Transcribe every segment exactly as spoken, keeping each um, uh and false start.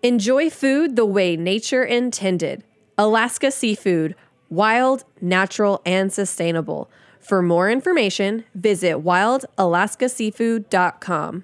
Enjoy food the way nature intended. Alaska Seafood, wild, natural, and sustainable. For more information, visit wild alaska seafood dot com.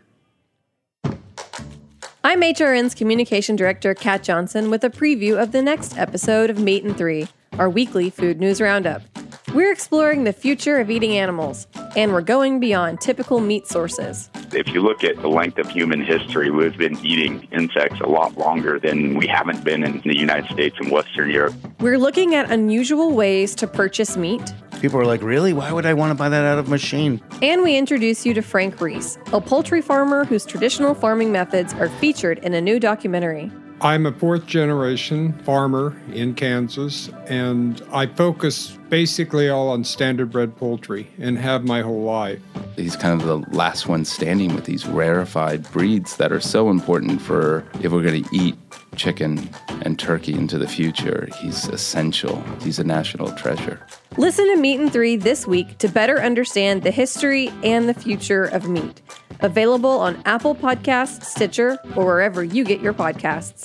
I'm H R N's Communication Director, Kat Johnson, with a preview of the next episode of Meat and Three, our weekly food news roundup. We're exploring the future of eating animals, and we're going beyond typical meat sources. If you look at the length of human history, we've been eating insects a lot longer than we haven't been in the United States and Western Europe. We're looking at unusual ways to purchase meat. People are like, really? Why would I want to buy that out of a machine? And we introduce you to Frank Reese, a poultry farmer whose traditional farming methods are featured in a new documentary. I'm a fourth generation farmer in Kansas, and I focus basically all on standard bred poultry and have my whole life. He's kind of the last one standing with these rarefied breeds that are so important for if we're going to eat chicken and turkey into the future. He's essential. He's a national treasure. Listen to Meat and Three this week to better understand the history and the future of meat. Available on Apple Podcasts, Stitcher, or wherever you get your podcasts.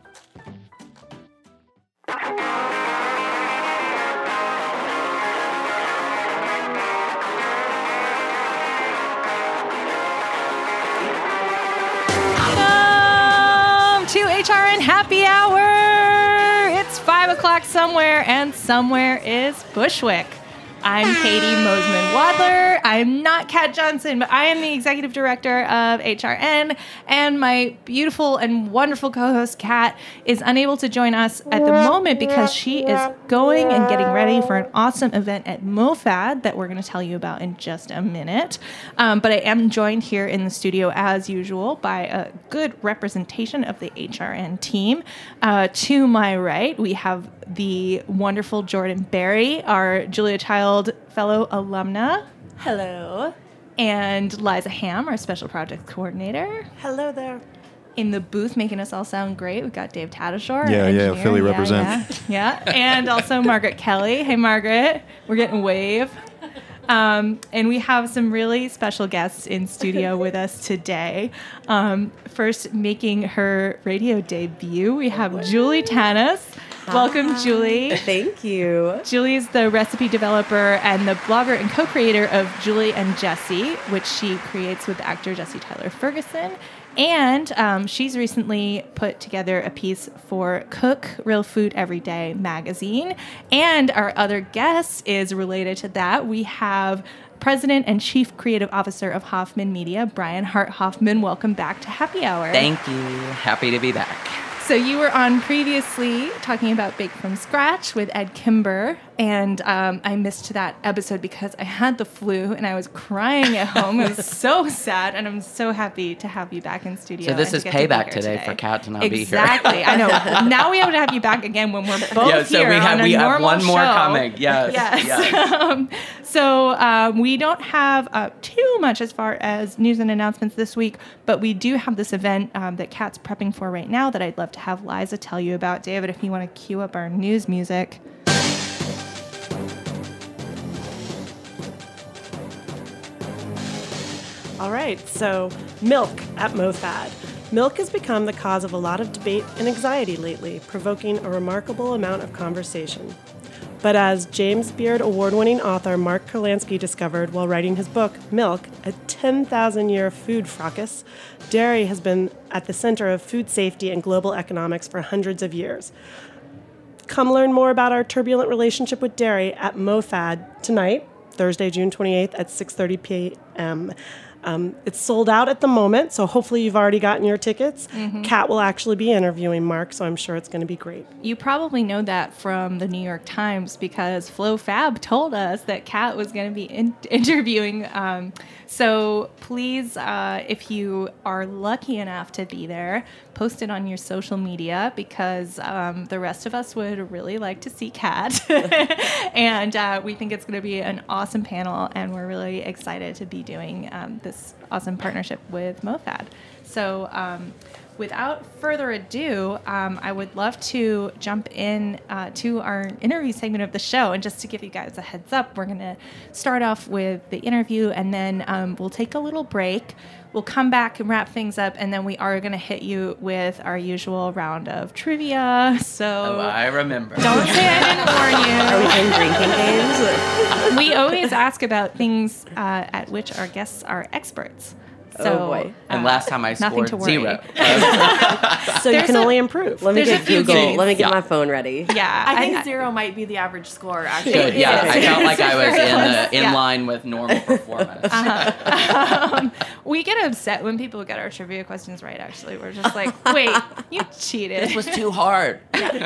Welcome to H R N Happy Hour. It's five o'clock somewhere, and somewhere is Bushwick. I'm Katie Mosman-Wadler. I'm not Kat Johnson, but I am the executive director of H R N, and my beautiful and wonderful co-host, Kat, is unable to join us at the moment because she is going and getting ready for an awesome event at MoFad that we're going to tell you about in just a minute. Um, but I am joined here in the studio, as usual, by a good representation of the H R N team. Uh, to my right, we have the wonderful Jordan Berry, our Julia Child Fellow alumna. Hello. And Liza Ham, our Special Projects Coordinator. Hello there. In the booth, making us all sound great, we've got Dave Tadashore. Yeah, yeah, Philly yeah, represent. Yeah, yeah. And also Margaret Kelly. Hey, Margaret. We're getting a wave. Um, and we have some really special guests in studio with us today. Um, first, making her radio debut, we have Julie Tanis. Welcome, Julie. Thank you. Julie's the recipe developer and the blogger and co-creator of Julie and Jesse, which she creates with actor Jesse Tyler Ferguson. And um, she's recently put together a piece for Cook Real Food Every Day magazine. And our other guest is related to that. We have President and Chief Creative Officer of Hoffman Media, Brian Hart Hoffman. Welcome back to Happy Hour. Thank you. Happy to be back. So you were on previously talking about Bake From Scratch with Ed Kimber, and um, I missed that episode because I had the flu and I was crying at home. It was so sad, and I'm so happy to have you back in studio. So this is to payback to today, today for Kat to not exactly. be here. Exactly. I know. Now we have to have you back again when we're both yeah, so here we have, on a we have one more show. coming. Yes. Yes. yes. um, so um, we don't have uh, too much as far as news and announcements this week, but we do have this event um, that Kat's prepping for right now that I'd love to have Liza tell you about. David, if you want to cue up our news music. All right, so milk at MoFad. Milk has become the cause of a lot of debate and anxiety lately, provoking a remarkable amount of conversation. But as James Beard award-winning author Mark Kurlansky discovered while writing his book, Milk, a ten thousand year food fracas, dairy has been at the center of food safety and global economics for hundreds of years. Come learn more about our turbulent relationship with dairy at MoFad tonight, Thursday, June twenty-eighth at six thirty p.m. Um, it's sold out at the moment, so hopefully you've already gotten your tickets. Mm-hmm. Kat will actually be interviewing Mark, so I'm sure it's going to be great. You probably know that from the New York Times because Flo Fab told us that Kat was going to be in- interviewing. Um, so please, uh, if you are lucky enough to be there, post it on your social media because um, the rest of us would really like to see Kat. And uh, we think it's going to be an awesome panel, and we're really excited to be doing um, this awesome partnership with MoFad. So um, without further ado, um, I would love to jump in uh, to our interview segment of the show. And just to give you guys a heads up, we're going to start off with the interview, and then um, we'll take a little break. We'll come back and wrap things up, and then we are going to hit you with our usual round of trivia. So Oh, I remember. don't say I didn't warn you. Are we playing drinking games? We always ask about things uh, at which our guests are experts. So, Oh, boy. And uh, last time I nothing scored to worry. zero. So you There's can a- only improve. Let me There's a get few Google. games. Let me get Yeah. my phone ready. Yeah, I think zero might be the average score, actually. Good. Yeah, I felt like I was Very in close. the, in Yeah. line with normal performance. um, we get upset when people get our trivia questions right, actually. We're just like, wait, you cheated. This was too hard.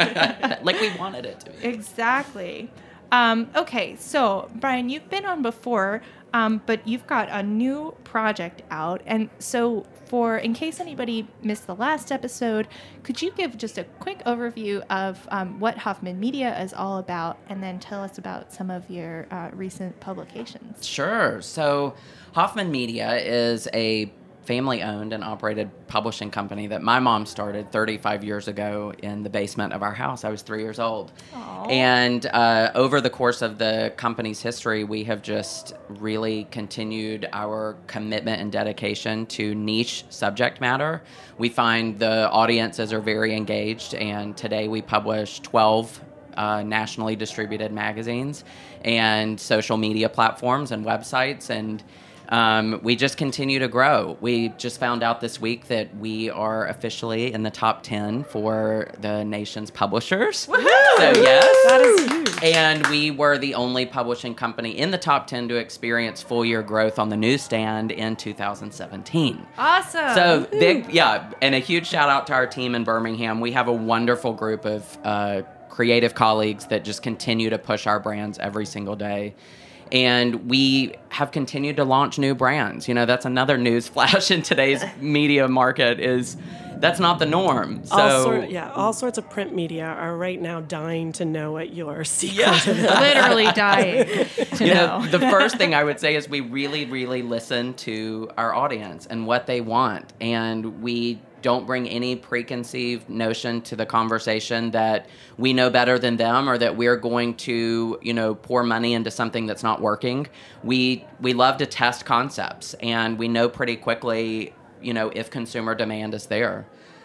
Like we wanted it to be. Exactly. Um, okay, so Brian, you've been on before, um, but you've got a new project out. And so for, in case anybody missed the last episode, could you give just a quick overview of um, what Hoffman Media is all about, and then tell us about some of your uh, recent publications? Sure. So Hoffman Media is a family-owned and operated publishing company that my mom started thirty-five years ago in the basement of our house. I was three years old. Aw. And uh, over the course of the company's history, we have just really continued our commitment and dedication to niche subject matter. We find the audiences are very engaged, and today we publish twelve uh, nationally distributed magazines and social media platforms and websites, and Um, we just continue to grow. We just found out this week that we are officially in the top ten for the nation's publishers. Woohoo! So yes, That is huge. and we were the only publishing company in the top ten to experience full year growth on the newsstand in two thousand seventeen. Awesome. So big, yeah, and a huge shout out to our team in Birmingham. We have a wonderful group of uh, creative colleagues that just continue to push our brands every single day. And we have continued to launch new brands. You know, that's another news flash in today's media market is that's not the norm. So all sort, yeah, all sorts of print media are right now dying to know what your secret is. literally dying to you know. know, the first thing I would say is we really, really listen to our audience and what they want. And we don't bring any preconceived notion to the conversation that we know better than them or that we're going to, you know, pour money into something that's not working. We we love to test concepts, and we know pretty quickly, you know, if consumer demand is there.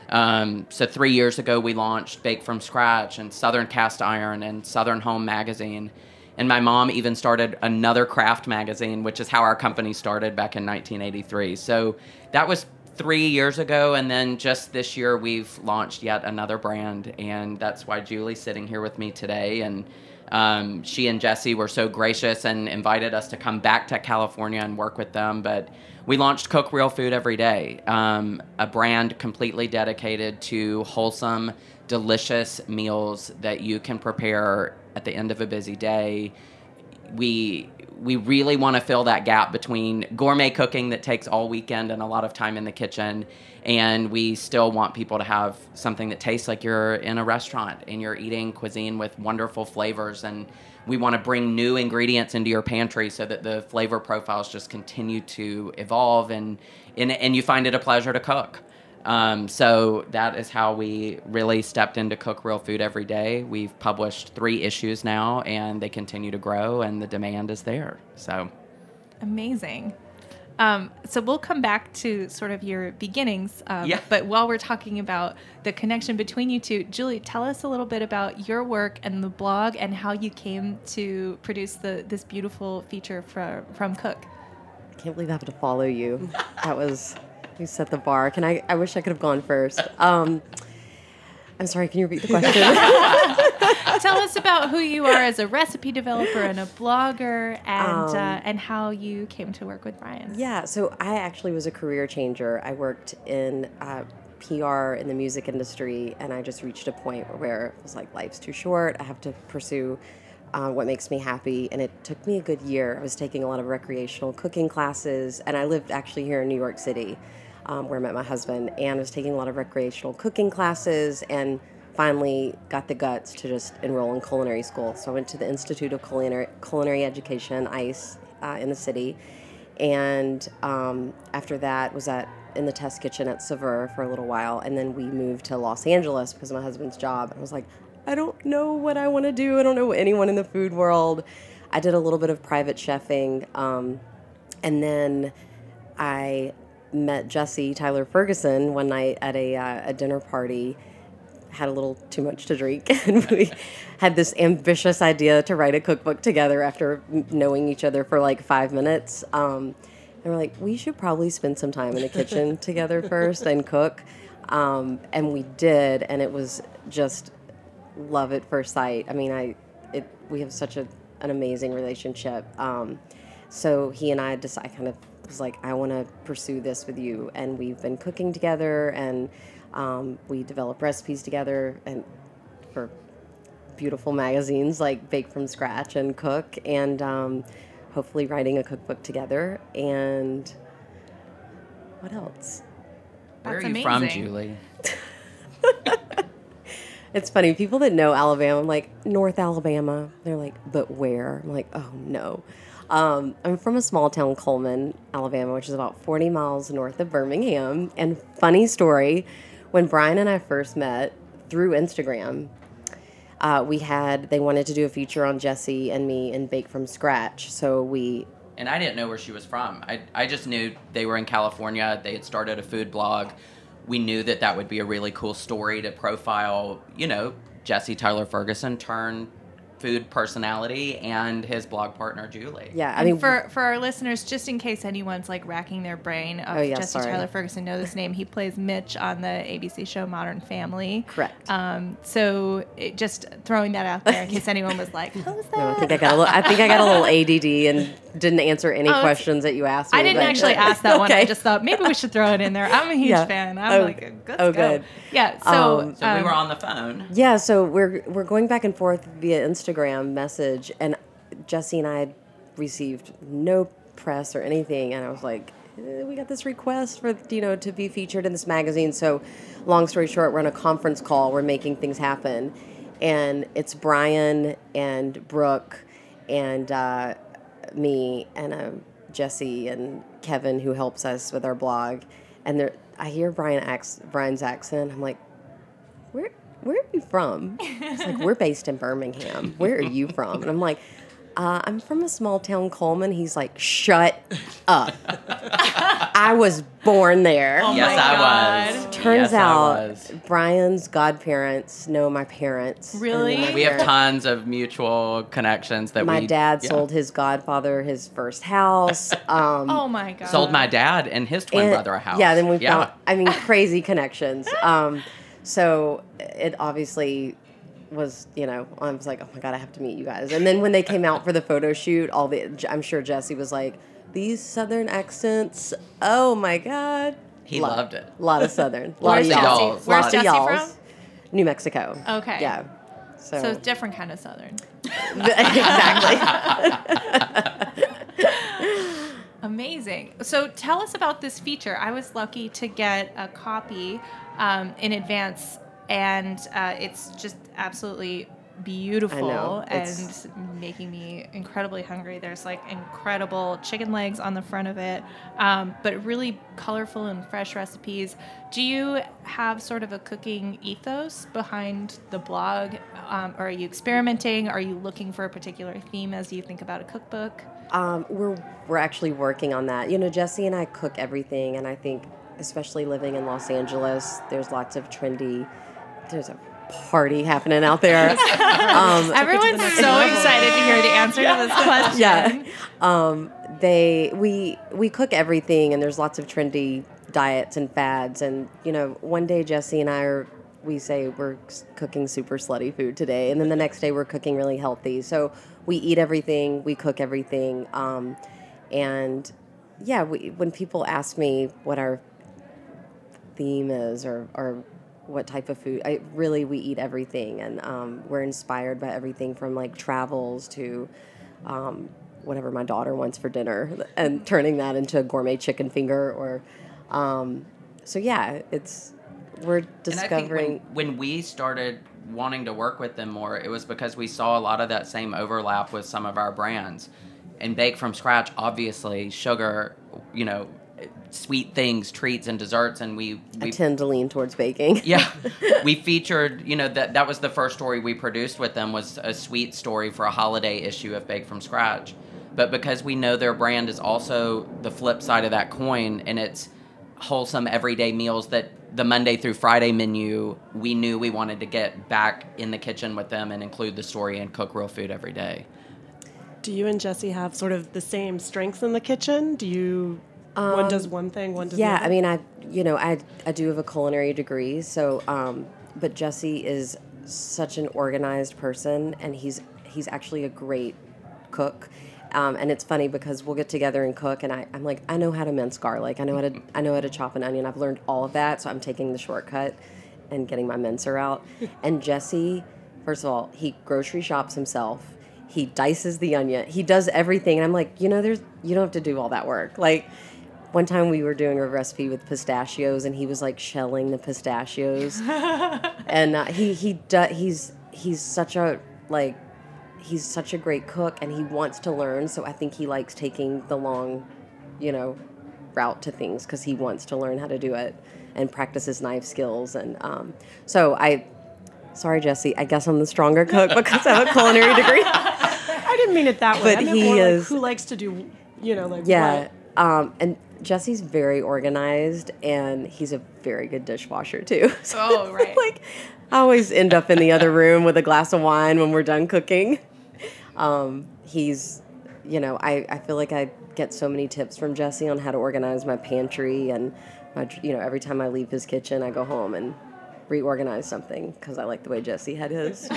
Um, so three years ago, we launched Bake From Scratch and Southern Cast Iron and Southern Home Magazine. And my mom even started another craft magazine, which is how our company started back in nineteen eighty-three. So that was three years ago, and then just this year we've launched yet another brand, and that's why Julie's sitting here with me today. And um, she and Jesse were so gracious and invited us to come back to California and work with them. But we launched Cook Real Food Every Day, um, a brand completely dedicated to wholesome, delicious meals that you can prepare at the end of a busy day. We we really want to fill that gap between gourmet cooking that takes all weekend and a lot of time in the kitchen, and we still want people to have something that tastes like you're in a restaurant and you're eating cuisine with wonderful flavors. And we want to bring new ingredients into your pantry so that the flavor profiles just continue to evolve, and and, and you find it a pleasure to cook. Um, so that is how we really stepped into Cook Real Food Every Day. We've published three issues now, and they continue to grow, and the demand is there. So Amazing. Um, so we'll come back to sort of your beginnings. Um, Yeah. But while we're talking about the connection between you two, Julie, tell us a little bit about your work and the blog and how you came to produce the this beautiful feature from from Cook. I can't believe I have to follow you. That was, you set the bar. Can I, I wish I could have gone first. Um, I'm sorry, can you repeat the question? Tell us about who you are as a recipe developer and a blogger, and Um, uh, and how you came to work with Brian. Yeah, so I actually was a career changer. I worked in uh, P R in the music industry, and I just reached a point where it was like, life's too short. I have to pursue uh, what makes me happy, and it took me a good year. I was taking a lot of recreational cooking classes, and I lived actually here in New York City, um, where I met my husband, and I was taking a lot of recreational cooking classes, and finally got the guts to just enroll in culinary school. So I went to the Institute of Culinary, Culinary Education, I C E, uh, in the city. And um, after that was at in the test kitchen at Saveur for a little while, and then we moved to Los Angeles because of my husband's job. I was like, I don't know what I want to do. I don't know anyone in the food world. I did a little bit of private chefing, um, and then I met Jesse Tyler Ferguson one night at a, uh, a dinner party. Had a little too much to drink, and we had this ambitious idea to write a cookbook together after knowing each other for like five minutes. Um, and we're like, we should probably spend some time in the kitchen together first and cook. Um, and we did, and it was just love at first sight. I mean, I it we have such a, an amazing relationship. Um, so he and I decided, I kind of was like, I want to pursue this with you, and we've been cooking together, and Um, we develop recipes together and for beautiful magazines like Bake From Scratch and Cook, and um, hopefully writing a cookbook together. And what else? Where That's are you from, amazing. Julie? It's funny, people that know Alabama, I'm like, North Alabama. They're like, but where? I'm like, oh, no. Um, I'm from a small town, Coleman, Alabama, which is about forty miles north of Birmingham. And funny story, when Brian and I first met through Instagram, uh, we had, they wanted to do a feature on Jesse and me in Bake From Scratch. So we... And I didn't know where she was from. I, I just knew they were in California. They had started a food blog. We knew that that would be a really cool story to profile, you know, Jesse Tyler Ferguson turned food personality and his blog partner, Julie. Yeah, I And mean... for for our listeners, just in case anyone's like racking their brain of Oh, yeah, Jesse sorry. Tyler Ferguson, know this name. He plays Mitch on the A B C show Modern Family. Correct. Um, so it, just throwing that out there in case anyone was like, "Who's that?" No, I think I got a little, I think I got a little A D D and didn't answer any Oh, questions that you asked me. I didn't but- actually ask that one. I Okay. just thought maybe we should throw it in there. I'm a huge Yeah. fan. I'm Oh, like, let's oh, go. good. Yeah. So, Um, So we um, were on the phone. Yeah, so we're we're going back and forth via Instagram message, and Jesse and I had received no press or anything, and I was like, eh, we got this request for, you know, to be featured in this magazine. So long story short, we're on a conference call, we're making things happen, and it's Brian and Brooke and uh, me and uh, Jesse and Kevin, who helps us with our blog, and there I hear Brian ac- Brian's accent. I'm like, where where are you from? It's like, we're based in Birmingham. Where are you from? And I'm like, uh, I'm from a small town, Coleman. He's like, shut up. I was born there. Oh yes, my I God. was. Turns yes, I out was. Brian's godparents know my parents. Really? And We have they're- tons of mutual connections that My we... dad yeah. sold his godfather his first house. Um, oh my god. Sold my dad and his twin and- brother a house. Yeah, then we yeah. found, I mean, crazy connections. Um, so it obviously was, you know, I was like, oh my God, I have to meet you guys. And then when they came out for the photo shoot, all the, I'm sure Jesse was like, these Southern accents, oh my God. He Lot- loved it. A lot of Southern. A lot Where's of y'all. Jesse- where's Lots of Jesse y'alls. from? New Mexico. Okay. Yeah. So, So it's different kind of Southern. exactly. Amazing. So tell us about this feature. I was lucky to get a copy um, in advance, and uh, it's just absolutely beautiful I know. It's- and making me incredibly hungry. There's like incredible chicken legs on the front of it, um, but really colorful and fresh recipes. Do you have sort of a cooking ethos behind the blog? Um, or are you experimenting? Are you looking for a particular theme as you think about a cookbook? Um, we're we're actually working on that. You know, Jesse and I cook everything, and I think, especially living in Los Angeles, there's lots of trendy. There's a party happening out there. Um, Everyone's so excited to hear the answer to this question. yeah, um, they we we cook everything, and there's lots of trendy diets and fads. And you know, one day Jesse and I are. We say we're cooking super slutty food today, and then the next day we're cooking really healthy. So we eat everything, we cook everything, um, and yeah, we, when people ask me what our theme is or, or what type of food, I really we eat everything, and um, we're inspired by everything from like travels to um, whatever my daughter wants for dinner, and turning that into a gourmet chicken finger. Or um, so yeah, it's. We're discovering. And I think when, when we started wanting to work with them more, it was because we saw a lot of that same overlap with some of our brands. And Bake From Scratch, obviously, sugar, you know, sweet things, treats, and desserts, and we, we I tend to lean towards baking. yeah, we featured, you know, that that was the first story we produced with them, was a sweet story for a holiday issue of Bake from Scratch. But because we know their brand is also the flip side of that coin, and it's wholesome everyday meals that the Monday through Friday menu, we knew we wanted to get back in the kitchen with them and include the story and cook real food every day. Do you and Jesse have sort of the same strengths in the kitchen? Do you, um, one does one thing, one does yeah, the other? I mean, I, you know, I, I do have a culinary degree, so, um, but Jesse is such an organized person, and he's, he's actually a great cook. Um, and it's funny because we'll get together and cook, and I, I'm like, I know how to mince garlic. I know how to I know how to chop an onion. I've learned all of that, so I'm taking the shortcut and getting my mincer out. And Jesse, first of all, he grocery shops himself. He dices the onion. He does everything. And I'm like, you know, there's you don't have to do all that work. Like, one time we were doing a recipe with pistachios, and he was like shelling the pistachios. and uh, he he do, he's he's such a like. He's such a great cook, and he wants to learn, so I think he likes taking the long, you know, route to things because he wants to learn how to do it and practice his knife skills. And um, so I, sorry, Jesse, I guess I'm the stronger cook because I have a culinary degree. I didn't mean it that way. But I meant he more is, like who likes to do, you know, like yeah. what? Um, and Jesse's very organized, and he's a very good dishwasher too. So, Oh, right. like, I always end up in the other room with a glass of wine when we're done cooking. Um, he's, you know, I, I feel like I get so many tips from Jesse on how to organize my pantry, and my, you know, every time I leave his kitchen, I go home and reorganize something because I like the way Jesse had his.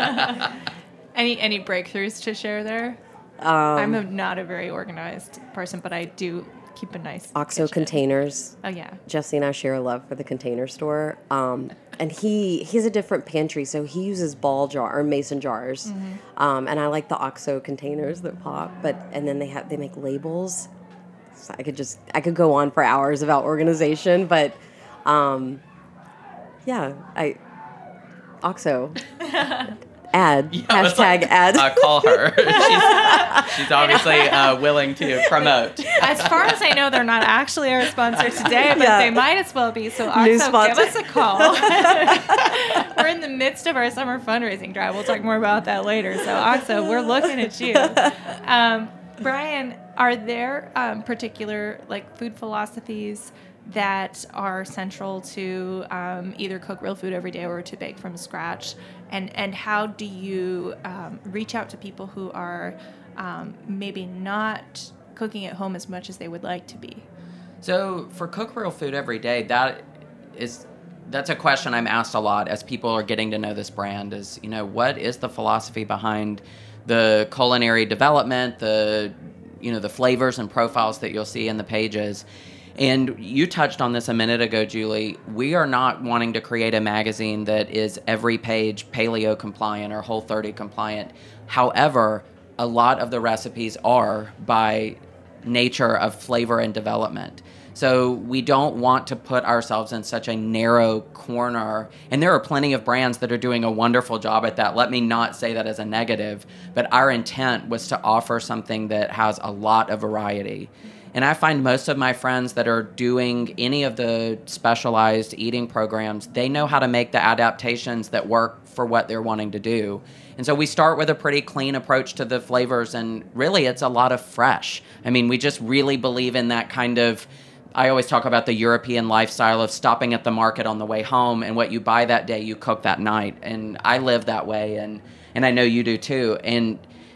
Any any breakthroughs to share there? Um, I'm a, not a very organized person, but I do keep a nice OXO kitchen. containers. Oh yeah. Jesse and I share a love for the Container Store. Um, and he he has a different pantry, so he uses ball jar or mason jars. Mm-hmm. Um, and I like the OXO containers that pop. But and then they have they make labels. So I could just I could go on for hours about organization, but um, yeah, I OXO. Ad. Yeah, I was Hashtag like, ad. Uh, call her. she's, she's obviously uh, willing to promote. As far as I know, they're not actually our sponsor today, but Yeah. they might as well be. So New OXO, give sponsor. us a call. We're in the midst of our summer fundraising drive. We'll talk more about that later. So OXO, we're looking at you. Um, Brian, are there um, particular like food philosophies that are central to um, either cook real food every day or to bake from scratch? And and how do you um, reach out to people who are um, maybe not cooking at home as much as they would like to be? So for cook real food every day, that is that's a question I'm asked a lot as people are getting to know this brand. Is, you know, what is the philosophy behind the culinary development, the you know the flavors and profiles that you'll see in the pages? And you touched on this a minute ago, Julie. We are not wanting to create a magazine that is every page paleo compliant or Whole thirty compliant. However, a lot of the recipes are by nature of flavor and development. So we don't want to put ourselves in such a narrow corner. And there are plenty of brands that are doing a wonderful job at that. Let me not say that as a negative, but our intent was to offer something that has a lot of variety. And I find most of my friends that are doing any of the specialized eating programs, they know how to make the adaptations that work for what they're wanting to do. And so we start with a pretty clean approach to the flavors, and really it's a lot of fresh. I mean, we just really believe in that kind of, I always talk about the European lifestyle of stopping at the market on the way home, and what you buy that day, you cook that night. And I live that way, and, and I know you do too. And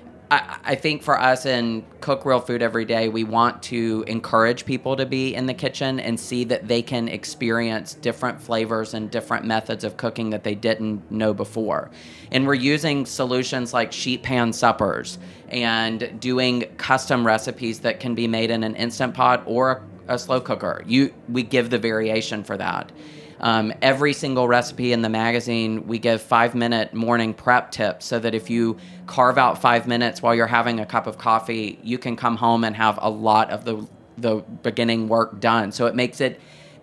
I, I think for us in Cook Real Food Every Day, we want to encourage people to be in the kitchen and see that they can experience different flavors and different methods of cooking that they didn't know before. And we're using solutions like sheet pan suppers and doing custom recipes that can be made in an Instant Pot or a, a slow cooker. You, we give the variation for that. Um, every single recipe in the magazine, we give five-minute morning prep tips so that if you carve out five minutes while you're having a cup of coffee, you can come home and have a lot of the the beginning work done. So it makes it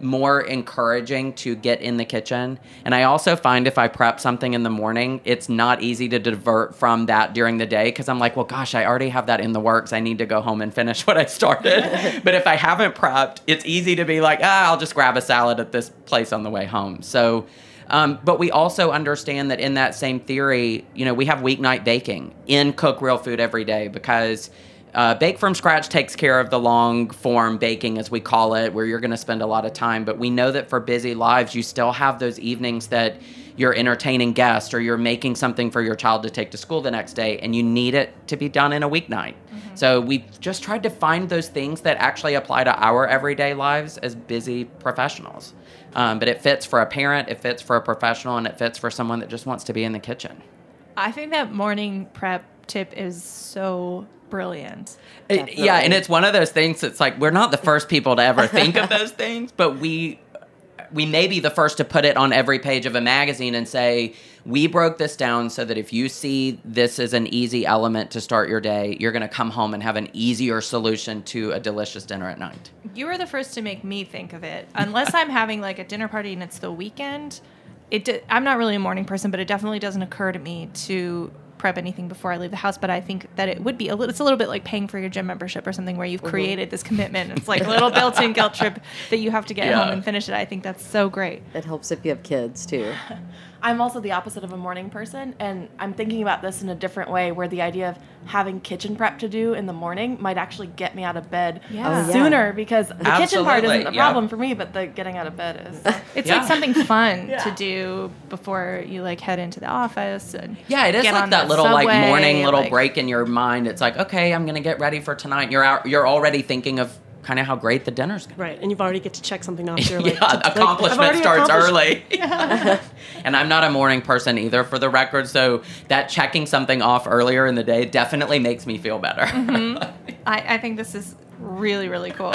more encouraging to get in the kitchen. And I also find if I prep something in the morning, it's not easy to divert from that during the day because I'm like, well, gosh, I already have that in the works. I need to go home and finish what I started. But if I haven't prepped, it's easy to be like, ah, I'll just grab a salad at this place on the way home. So, um, but we also understand that in that same theory, you know, we have weeknight baking in Cook Real Food every day because Uh, Bake from Scratch takes care of the long form baking, as we call it, where you're going to spend a lot of time. But we know that for busy lives, you still have those evenings that you're entertaining guests or you're making something for your child to take to school the next day, and you need it to be done in a weeknight. Mm-hmm. So we've just tried to find those things that actually apply to our everyday lives as busy professionals. Um, but it fits for a parent, it fits for a professional, and it fits for someone that just wants to be in the kitchen. I think that morning prep tip is so brilliant. It, yeah, and it's one of those things that's like, we're not the first people to ever think of those things, but we we may be the first to put it on every page of a magazine and say, we broke this down so that if you see this as an easy element to start your day, you're going to come home and have an easier solution to a delicious dinner at night. You were the first to make me think of it. Unless I'm having like a dinner party and it's the weekend, it di- I'm not really a morning person, but it definitely doesn't occur to me to prep anything before I leave the house. But I think that it would be a little, it's a little bit like paying for your gym membership or something where you've mm-hmm. created this commitment. It's like a little built-in guilt trip that you have to get yeah. home and finish it. I think that's so great. It helps if you have kids too. I'm also the opposite of a morning person, and I'm thinking about this in a different way where the idea of having kitchen prep to do in the morning might actually get me out of bed yeah. sooner yeah. because the Absolutely. kitchen part isn't the yeah. problem for me, but the getting out of bed is. It's yeah. like something fun yeah. to do before you like head into the office. And yeah, it is get like on that little subway, like morning little like, break in your mind. It's like, okay, I'm going to get ready for tonight. You're out, you're already thinking of kind of how great the dinner's going to be. Right, and you've already get to check something off. You're like, yeah, like, accomplishment starts accomplished. early. And I'm not a morning person either, for the record, so that checking something off earlier in the day definitely makes me feel better. Mm-hmm. I, I think this is really, really cool.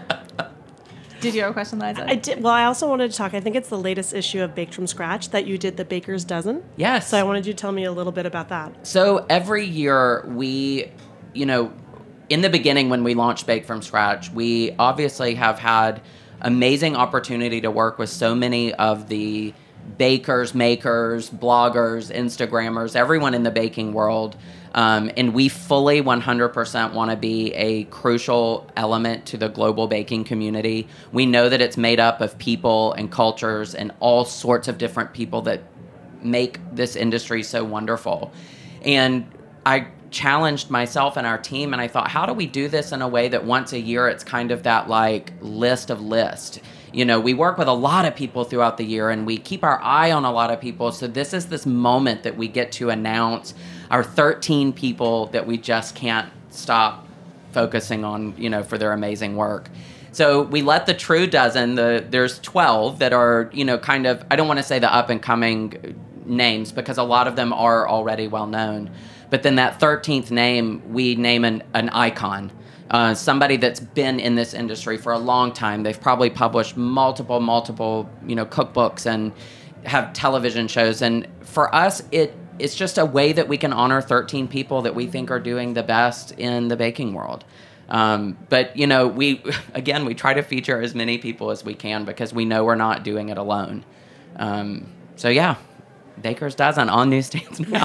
Did you have a question, Liza? I did. Well, I also wanted to talk. I think it's the latest issue of Baked from Scratch that you did the Baker's Dozen. Yes. So I wanted you to tell me a little bit about that. So every year we, you know, in the beginning when we launched Bake from Scratch, we obviously have had amazing opportunity to work with so many of the bakers, makers, bloggers, Instagrammers, everyone in the baking world. Um, and we fully one hundred percent want to be a crucial element to the global baking community. We know that it's made up of people and cultures and all sorts of different people that make this industry so wonderful. And I challenged myself and our team, and I thought, how do we do this in a way that once a year it's kind of that like list of lists? You know, we work with a lot of people throughout the year and we keep our eye on a lot of people. So this is this moment that we get to announce our thirteen people that we just can't stop focusing on, you know, for their amazing work. So we let the true dozen, the there's twelve that are, you know, kind of, I don't want to say the up and coming names because a lot of them are already well known. But then that thirteenth name, we name an, an icon. Uh, somebody that's been in this industry for a long time. They've probably published multiple, multiple, you know, cookbooks and have television shows. And for us, it it's just a way that we can honor thirteen people that we think are doing the best in the baking world. Um, but, you know, we, again, we try to feature as many people as we can because we know we're not doing it alone. Um, so, yeah. Baker's Dozen on newsstands now.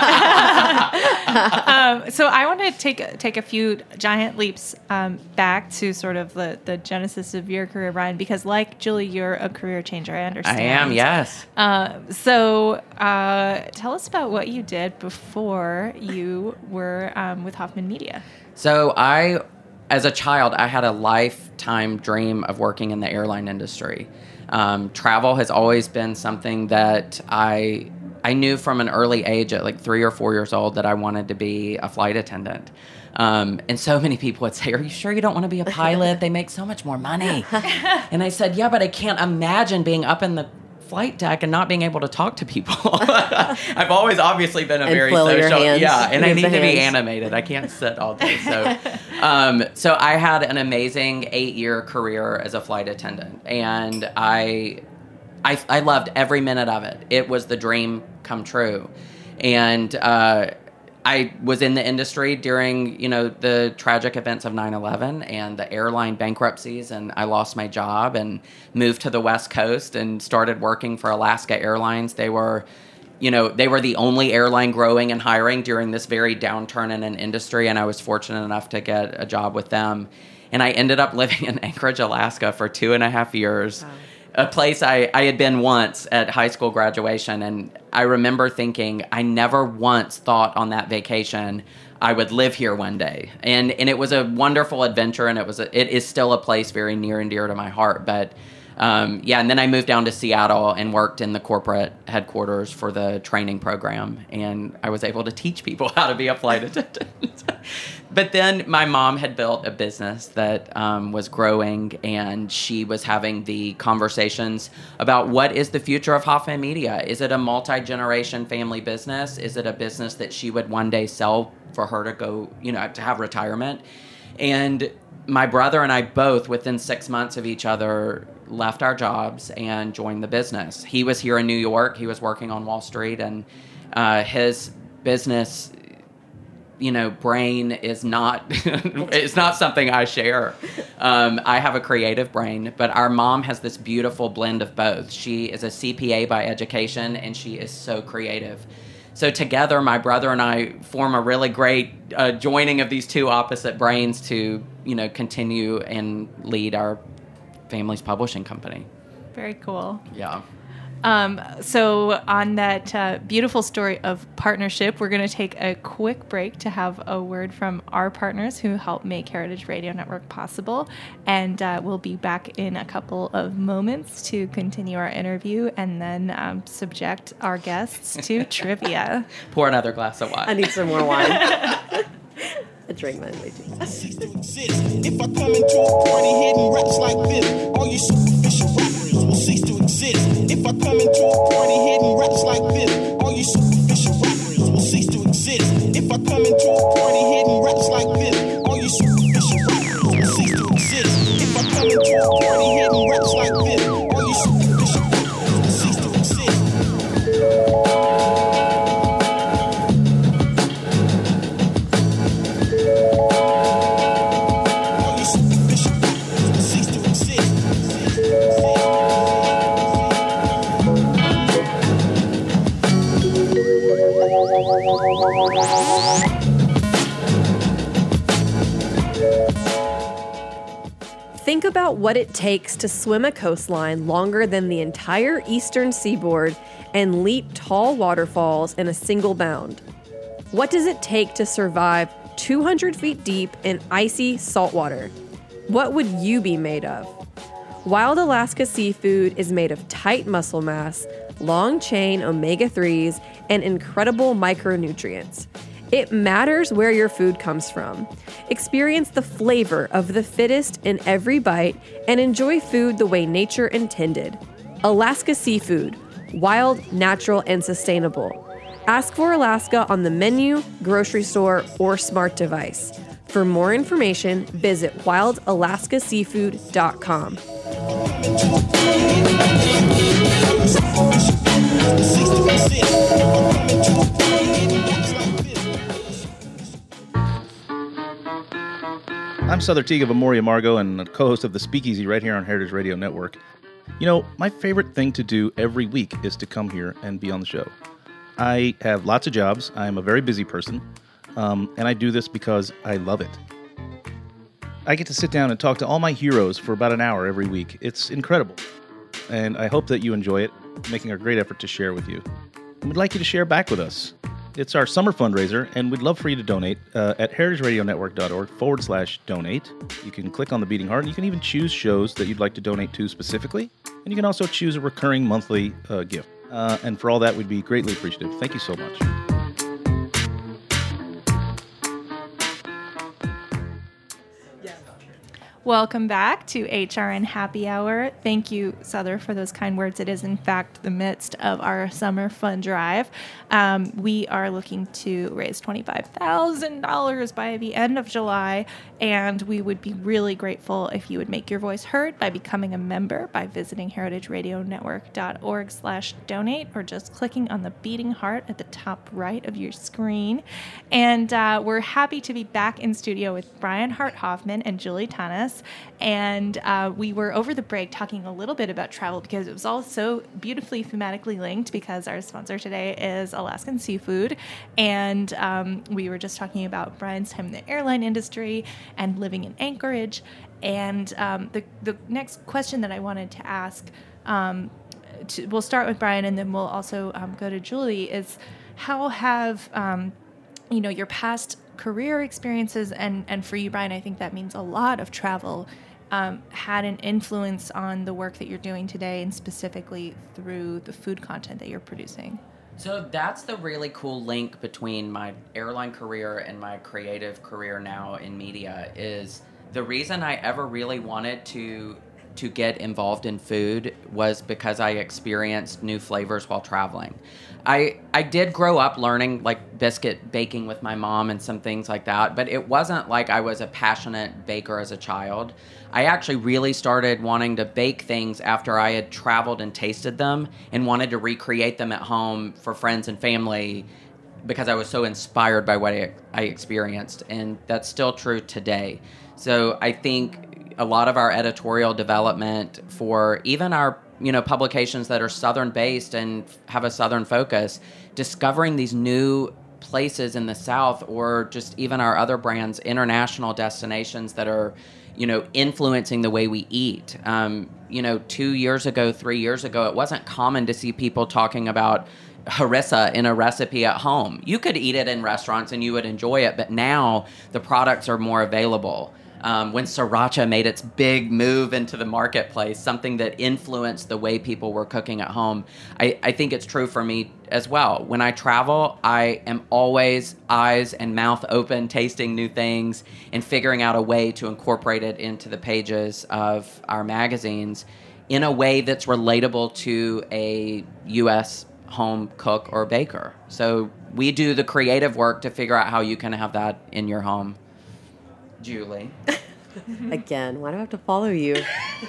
um, so I want to take take a few giant leaps um, back to sort of the, the genesis of your career, Brian, because like Julie, you're a career changer. I understand. I am, yes. Uh, so uh, tell us about what you did before you were um, with Hoffman Media. So I, as a child, I had a lifetime dream of working in the airline industry. Um, travel has always been something that I I knew from an early age at like three or four years old that I wanted to be a flight attendant. Um, and so many people would say, are you sure you don't want to be a pilot? They make so much more money. And I said, yeah, but I can't imagine being up in the flight deck and not being able to talk to people. I've always obviously been a and very social, your hands, yeah, and I need to hands. be animated. I can't sit all day. So, um, so I had an amazing eight-year career as a flight attendant, and I, I, I loved every minute of it. It was the dream come true, and uh, I was in the industry during, you know, the tragic events of nine eleven and the airline bankruptcies, and I lost my job and moved to the West Coast and started working for Alaska Airlines. They were, you know, they were the only airline growing and hiring during this very downturn in an industry, and I was fortunate enough to get a job with them. And I ended up living in Anchorage, Alaska for two and a half years. Wow. A place I, I had been once at high school graduation, and I remember thinking I never once thought on that vacation I would live here one day. And and it was a wonderful adventure, and it was a, it is still a place very near and dear to my heart. But um, yeah, and then I moved down to Seattle and worked in the corporate headquarters for the training program, and I was able to teach people how to be a flight attendant. But then my mom had built a business that um, was growing, and she was having the conversations about what is the future of Hoffman Media. Is it a multi-generation family business? Is it a business that she would one day sell for her to go, you know, to have retirement? And my brother and I both, within six months of each other, left our jobs and joined the business. He was here in New York. He was working on Wall Street, and uh, his business, you know, brain is not it's not something I share. Um, I have a creative brain, but our mom has this beautiful blend of both. She is a C P A by education, and she is so creative. So together, my brother and I form a really great uh, joining of these two opposite brains to, you know, continue and lead our family's publishing company. Very cool. Yeah. Um, so on that uh, beautiful story of partnership, we're going to take a quick break to have a word from our partners who help make Heritage Radio Network possible. And uh, we'll be back in a couple of moments to continue our interview and then um, subject our guests to trivia. Pour another glass of wine. I need some more wine. A drink might be too much. If I come into a party hitting raps like this, all you superficial rappers will cease to exist. If I come into a party hitting raps like this, all you superficial rappers will cease to exist. If I come into a party hitting raps like this, all you superficial rappers will cease to exist. If I come into a party hitting raps like this, all you superficial rappers will cease to exist. Think about what it takes to swim a coastline longer than the entire eastern seaboard and leap tall waterfalls in a single bound. What does it take to survive two hundred feet deep in icy saltwater? What would you be made of? Wild Alaska seafood is made of tight muscle mass, long-chain omega threes, and incredible micronutrients. It matters where your food comes from. Experience the flavor of the fittest in every bite and enjoy food the way nature intended. Alaska Seafood, wild, natural, and sustainable. Ask for Alaska on the menu, grocery store, or smart device. For more information, visit wild alaska seafood dot com. I'm Souther Teague of Amoria Margo and a co-host of The Speakeasy right here on Heritage Radio Network. You know, my favorite thing to do every week is to come here and be on the show. I have lots of jobs. I'm a very busy person, um, and I do this because I love it. I get to sit down and talk to all my heroes for about an hour every week. It's incredible, and I hope that you enjoy it, making a great effort to share with you. And we'd like you to share back with us. It's our summer fundraiser, and we'd love for you to donate uh, at heritageradionetwork.org forward slash donate. You can click on the beating heart, and you can even choose shows that you'd like to donate to specifically. And you can also choose a recurring monthly uh, gift. Uh, and for all that, we'd be greatly appreciative. Thank you so much. Welcome back to H R N Happy Hour. Thank you, Souther, for those kind words. It is, in fact, the midst of our summer fun drive. Um, we are looking to raise twenty-five thousand dollars by the end of July, and we would be really grateful if you would make your voice heard by becoming a member by visiting heritageradionetwork.org slash donate or just clicking on the beating heart at the top right of your screen. And uh, we're happy to be back in studio with Brian Hart Hoffman and Julie Tanis. And uh, we were over the break talking a little bit about travel because it was all so beautifully thematically linked because our sponsor today is Alaskan Seafood. And um, we were just talking about Brian's time in the airline industry and living in Anchorage. And um, the, the next question that I wanted to ask, um, to, we'll start with Brian and then we'll also um, go to Julie, is how have, um, you know, your past career experiences, and, and for you, Brian, I think that means a lot of travel, um, had an influence on the work that you're doing today and specifically through the food content that you're producing? So that's the really cool link between my airline career and my creative career now in media is the reason I ever really wanted to to get involved in food was because I experienced new flavors while traveling. I I did grow up learning like biscuit baking with my mom and some things like that, but it wasn't like I was a passionate baker as a child. I actually really started wanting to bake things after I had traveled and tasted them and wanted to recreate them at home for friends and family because I was so inspired by what I, I experienced, and that's still true today. So I think a lot of our editorial development for even our, you know, publications that are Southern based and have a Southern focus, discovering these new places in the South or just even our other brands, international destinations that are, you know, influencing the way we eat. Um, you know, two years ago, three years ago, it wasn't common to see people talking about harissa in a recipe at home. You could eat it in restaurants and you would enjoy it, but now the products are more available. Um, when sriracha made its big move into the marketplace, something that influenced the way people were cooking at home, I, I think it's true for me as well. When I travel, I am always eyes and mouth open, tasting new things and figuring out a way to incorporate it into the pages of our magazines in a way that's relatable to a U S home cook or baker. So we do the creative work to figure out how you can have that in your home. Julie. Again, why do I have to follow you?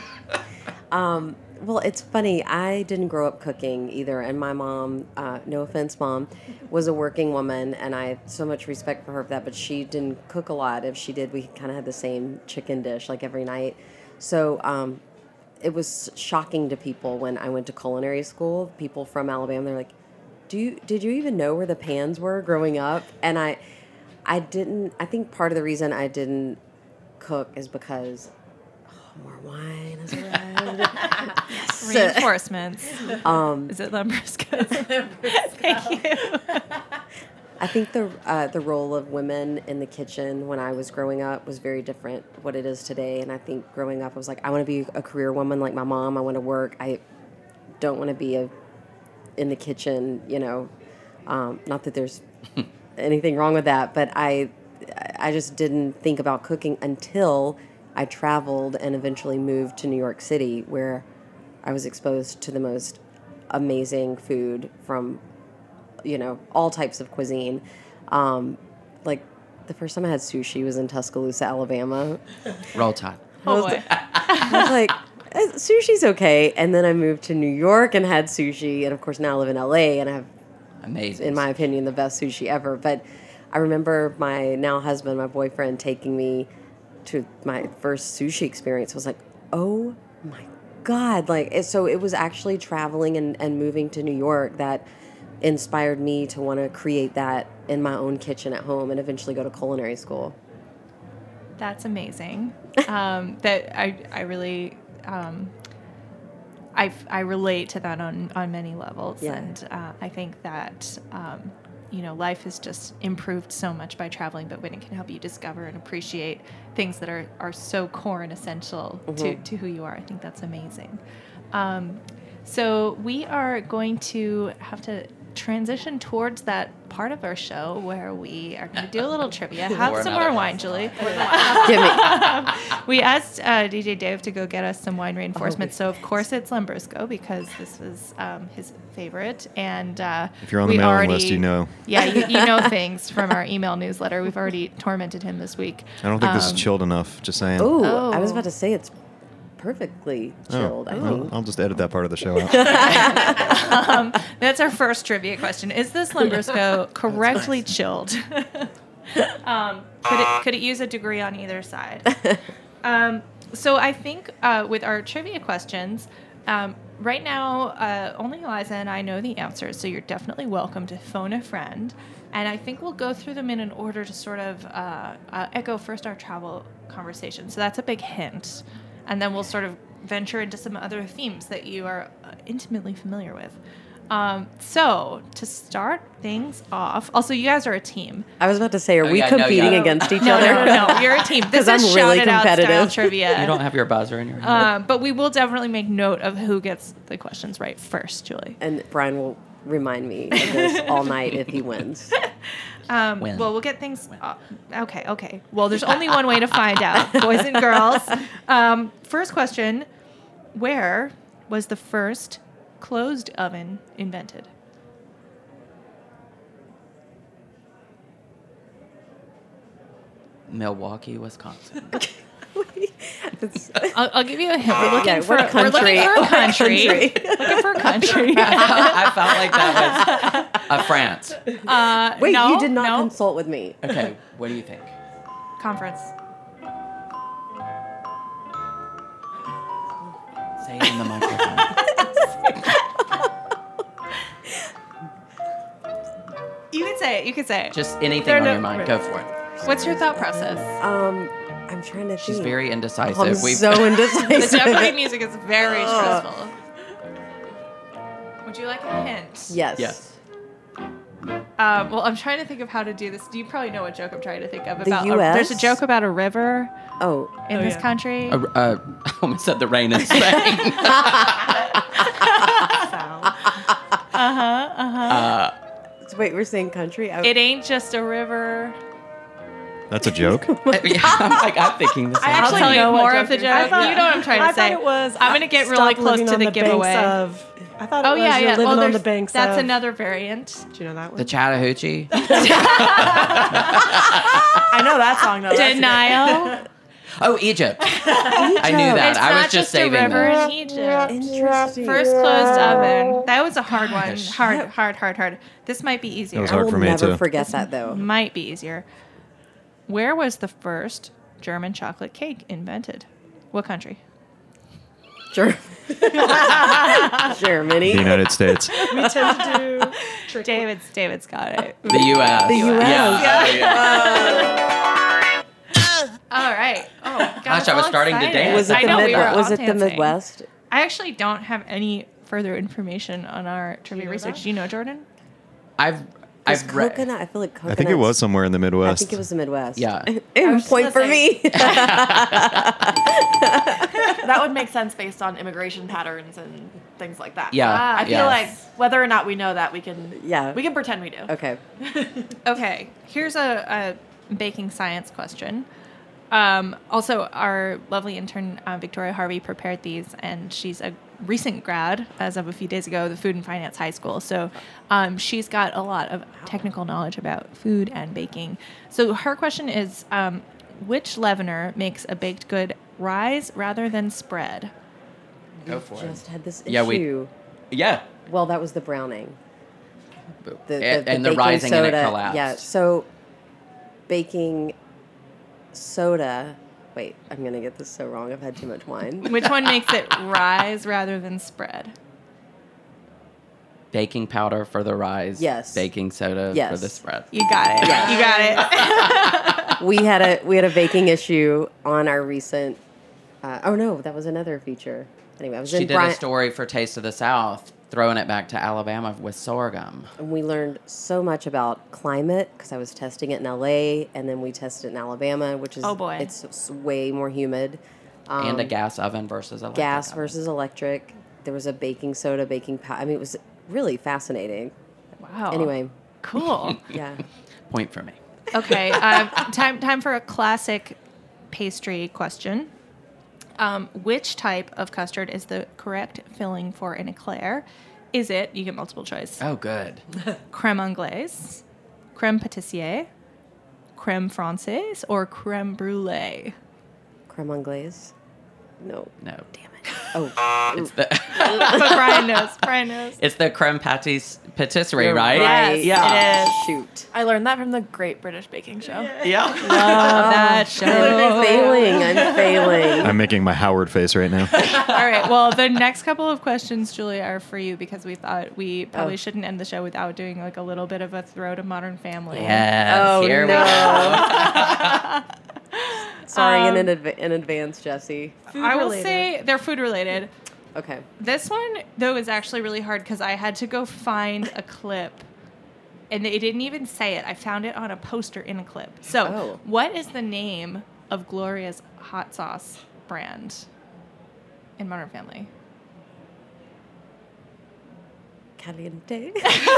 um, well, it's funny. I didn't grow up cooking either, and my mom, uh, no offense, Mom, was a working woman, and I have so much respect for her for that, but she didn't cook a lot. If she did, we kind of had the same chicken dish like every night. So um, it was shocking to people when I went to culinary school. People from Alabama, they're like, "Do you did you even know where the pans were growing up?" And I I didn't, I think part of the reason I didn't cook is because oh, more wine has arrived. Reinforcements. Um, Is it Lambrusco? Thank you. I think the uh, the role of women in the kitchen when I was growing up was very different what it is today. And I think growing up, I was like, I want to be a career woman like my mom. I want to work. I don't want to be a in the kitchen, you know. Um, not that there's anything wrong with that, but I I just didn't think about cooking until I traveled and eventually moved to New York City, where I was exposed to the most amazing food from, you know, all types of cuisine. Um, like the first time I had sushi was in Tuscaloosa, Alabama. Roll Tide. I was, boy. I was like, eh, sushi's okay. And then I moved to New York and had sushi, and of course now I live in L A and I have, amazing, in my opinion, the best sushi ever. But I remember my now husband, my boyfriend, taking me to my first sushi experience. I was like, oh my God. Like, it, so it was actually traveling and, and moving to New York that inspired me to want to create that in my own kitchen at home and eventually go to culinary school. That's amazing. Um, that I I really um, I I relate to that on, on many levels, Yeah. and uh, I think that um, you know, life has just improved so much by traveling, but when it can help you discover and appreciate things that are, are so core and essential Mm-hmm. to, to who you are, I think that's amazing. Um, so we are going to have to transition towards that part of our show where we are going to do a little trivia. Have Pour some another more wine, glass of Julie. Give me. We asked uh, D J Dave to go get us some wine reinforcements, so of course it's Lambrusco because this was um, his favorite. And uh, If you're on the we mailing already, list, you know. Yeah, you, you know things from our email newsletter. We've already tormented him this week. I don't think this Um, is chilled enough. Just saying. Ooh, Oh. I was about to say it's perfectly chilled. I well, think. I'll just edit that part of the show out. um, that's our first trivia question. Is this Lambrusco correctly chilled? um, could it could it use a degree on either side? Um, so I think uh, with our trivia questions, um, right now uh, only Eliza and I know the answers, so you're definitely welcome to phone a friend. And I think we'll go through them in an order to sort of uh, uh, echo first our travel conversation. So that's a big hint. And then we'll sort of venture into some other themes that you are uh, intimately familiar with. Um, so to start things off, also you guys are a team. I was about to say, are Oh, we yeah, no, competing yeah. against each No, other? no, no, no, you're a team. This 'Cause is I'm really shouted out style competitive. trivia. You don't have your buzzer in your hand. Um, but we will definitely make note of who gets the questions right first, Julie. And Brian will remind me of this all night if he wins. Um, Win. well, we'll get things. Uh, okay, okay. Well, there's only one way to find out, boys and girls. Um, first question: where was the first closed oven invented? Milwaukee, Wisconsin. It's- I'll, I'll give you a hint. We're looking Yeah, for what we're looking country? for a What country. country? Looking for a country. I felt like that was uh, France. Uh, Wait, no, you did not no. consult with me. Okay, what do you think? Conference. Say it in the microphone. You can say it. You can say it. Just anything There are on no- your mind. Go for it. What's your thought process? Um, I'm trying to think. She's very indecisive. I'm We've- so The indecisive. Jeopardy music is very stressful. Would you like a hint? Yes. Yes. Um, well, I'm trying to think of how to do this. Do you probably know what joke I'm trying to think of? The About U S? A, there's a joke about a river Oh. in Oh, this yeah. country. Uh, uh, I almost said the rain in Spain. Uh huh. Uh huh. uh, So wait, we're saying country? I, It ain't just a river. That's a joke? yeah, I'm like, I'm thinking the same I actually thing. know know what more joke of the you're- joke. I thought- You know what I'm trying to I say. thought it was. I'm gonna get stop really close living to on the banks giveaway. Of, I thought it Oh was yeah, you're yeah. living Oh, on the there's- banks that's of. another variant. Do you know that one? The Chattahoochee. I know that song though. That's good. Denial. Oh, Egypt. I knew that. It's I not was just a saving river that. in Egypt. Interesting. First closed oven. That was a hard one. Gosh. Hard, hard, hard, hard. This might be easier. That was I hard will for me, never too. forget that, though. Might be easier. Where was the first German chocolate cake invented? What country? Ger- Germany. The United States. We tend to do. trick- David's David's got it. The U S The U S. Yeah. yeah. All right. Oh gosh, Gosh, I was all starting to excited. dance. Was it I the, know mid- we were was all it the dancing. Midwest? I actually don't have any further information on our trivia you know research. that? Do you know, Jordan? I've Was I've read. coconut? I feel like coconut. I think it was somewhere in the I Midwest. think it was the Midwest. Yeah. And was point gonna for say- me. That would make sense based on immigration patterns and things like that. Yeah, So I feel yeah. like whether or not we know that, we can Yeah. we can pretend we do. Okay. Okay, here's a, a baking science question. Um, also, our lovely intern uh, Victoria Harvey prepared these, and she's a recent grad as of a few days ago, the Food and Finance High School. So um, she's got a lot of technical knowledge about food and baking. So her question is, um, which leavener makes a baked good rise rather than spread? Go for it. Just had this Yeah, we- issue. Yeah. Well, that was the browning. The, the, and the and the baking rising and it soda. collapsed. Yeah. So baking soda. Wait, I'm gonna get this so wrong. I've had too much wine. Which one makes it rise rather than spread? Baking powder for the rise. Yes. Baking soda Yes. for the spread. You got it. Yeah. You got it. we had a we had a baking issue on our recent. Uh, oh no, that was another feature. Anyway, I was She in did Bryant, a story for Taste of the South, throwing it back to Alabama with sorghum. and we learned so much about climate because I was testing it in L A and then we tested it in Alabama, which is Oh, boy. it's, s- way more humid. Um, and a gas oven versus electric gas oven. versus electric. There was a baking soda, baking powder. I mean, it was really fascinating. Wow. Anyway. Cool. Yeah. Point for me. Okay. Um, time time for a classic pastry question. Um, which type of custard is the correct filling for an eclair? Is it, you get multiple choice, Oh, good. crème anglaise, crème pâtissier, crème française, or crème brûlée? Crème anglaise? No. No. Damn it. Oh. It's the But Brian knows. Brian knows. it's the creme pâtis- patisserie, You're right? right. Yeah. It is. Shoot. I learned that from the Great British Baking Show. Yeah. Love that show. I'm failing. I'm failing. I'm making my Howard face right now. All right. Well, the next couple of questions, Julie, are for you because we thought we probably Oh. shouldn't end the show without doing like a little bit of a throw to Modern Family. Yes. Oh, Here no. we go. Sorry Um, in, adv- in advance, Jesse. I will related. say they're food related. Okay. This one, though, is actually really hard because I had to go find a clip. And they didn't even say it. I found it on a poster in a clip. So, Oh. what is the name of Gloria's hot sauce brand in Modern Family? Caliente.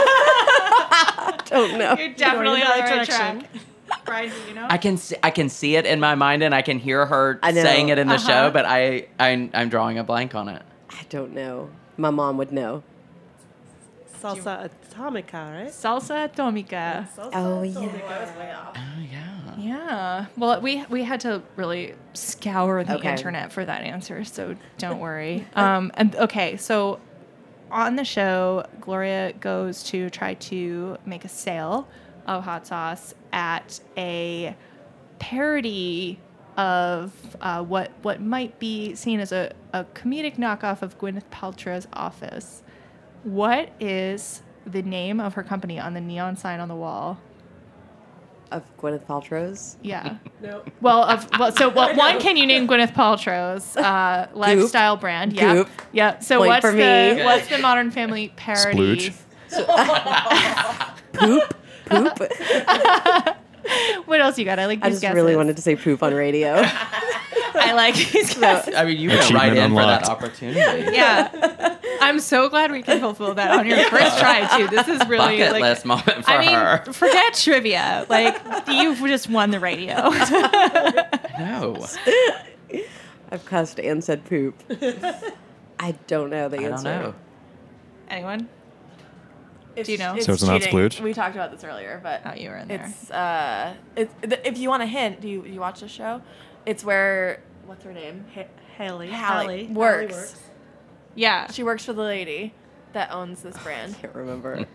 Don't know. You're definitely in on the the right right direction. track. Brian, do you know? I can see, I can see it in my mind and I can hear her I know. saying it in the Uh-huh. show, but I, I I'm drawing a blank on it. I don't know. My mom would know. Salsa Atomica, right? Salsa Atomica. Oh, yeah. Oh yeah. Yeah. Well, we we had to really scour the Okay. internet for that answer, so don't worry. Um, and okay, so on the show, Gloria goes to try to make a sale of hot sauce at a parody of uh, what what might be seen as a, a comedic knockoff of Gwyneth Paltrow's Office. What is the name of her company on the neon sign on the wall? Of Gwyneth Paltrow's? Yeah. No. Well, of, well, so well, one, can you name Gwyneth Paltrow's uh, lifestyle brand? Yeah, Goop. yeah. So Point what's for the me. what's the Modern Family parody? Splooge. Poop? Poop? What else you got? I like I these just guesses. really wanted to say poop on radio. I like these guesses. I mean, you went Achievement right in unlocked. for that opportunity. Yeah, I'm so glad we can fulfill that on your first try too. This is really Bucket like, list moment for I mean, her. forget trivia. Like you've just won the radio. No. I've cussed and said poop. I don't know the I answer. don't know. Anyone? It's, Do you know? So it's not cheating. splooge? We talked about this earlier, but Oh, you were in there. it's uh, it's th- if you want a hint, do you you watch the show? It's where what's her name? Ha- Haley. Hallie Hallie. works. Hallie works. Yeah. She works for the lady that owns this brand. Can't remember.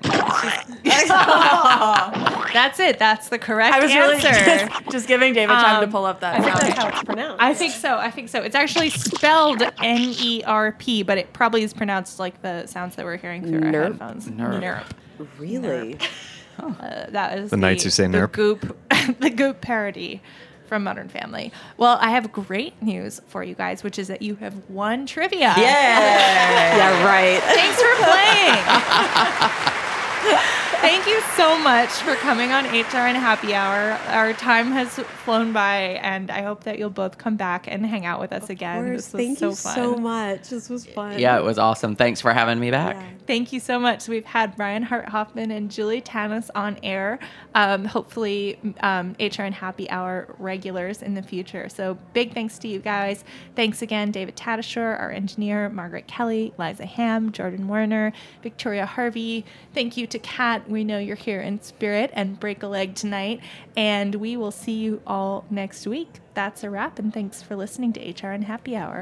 That's it. That's the correct I was really answer. just, just giving David time Um, to pull up that. I think Okay. that's how it's pronounced. I think so. I think so. It's actually spelled N E R P, but it probably is pronounced like the sounds that we're hearing through our Nerp? headphones. Nerp. Really? Uh, that is The nights you say the nerp? Goop, the Goop parody from Modern Family. Well, I have great news for you guys, which is that you have won trivia. Yeah, right. Thanks for playing. Thank you so much for coming on H R and Happy Hour. Our time has flown by, and I hope that you'll both come back and hang out with us Of again. course. This was Thank so you fun. so much. This was fun. Yeah, it was awesome. Thanks for having me back. Yeah. Thank you so much. We've had Brian Hart Hoffman and Julie Tanis on air. Um, hopefully, um, H R and Happy Hour regulars in the future. So big thanks to you guys. Thanks again, David Tadashore, our engineer, Margaret Kelly, Liza Ham, Jordan Werner, Victoria Harvey. Thank you to Kat. We know you're here in spirit, and break a leg tonight. And we will see you all next week. That's a wrap, and thanks for listening to H R and Happy Hour.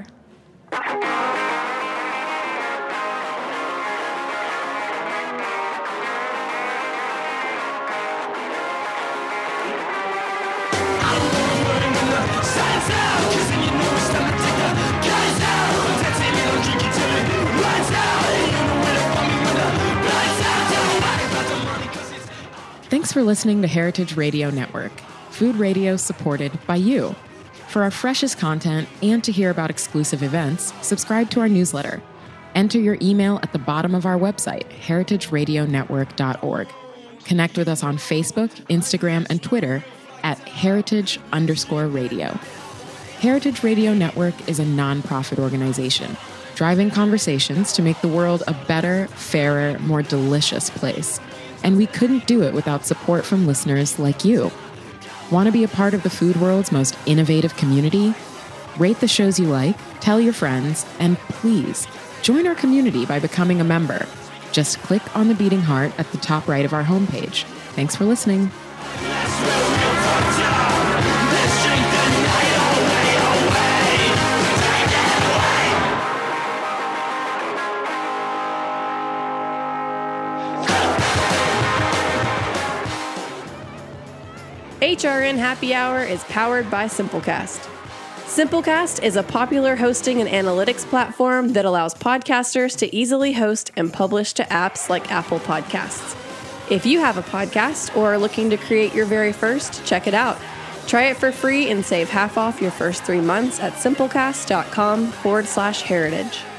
Thanks for listening to Heritage Radio Network, food radio supported by you. For our freshest content and to hear about exclusive events, subscribe to our newsletter. Enter your email at the bottom of our website, heritage radio network dot org. Connect with us on Facebook, Instagram, and Twitter at heritage underscore radio. Heritage Radio Network is a nonprofit organization driving conversations to make the world a better, fairer, more delicious place. and we couldn't do it without support from listeners like you. Want to be a part of the food world's most innovative community? Rate the shows you like, tell your friends, and please join our community by becoming a member. Just click on the beating heart at the top right of our homepage. Thanks for listening. H R N Happy Hour is powered by Simplecast. Simplecast is a popular hosting and analytics platform that allows podcasters to easily host and publish to apps like Apple Podcasts. If you have a podcast or are looking to create your very first, check it out. Try it for free and save half off your first three months at simplecast.com forward slash heritage.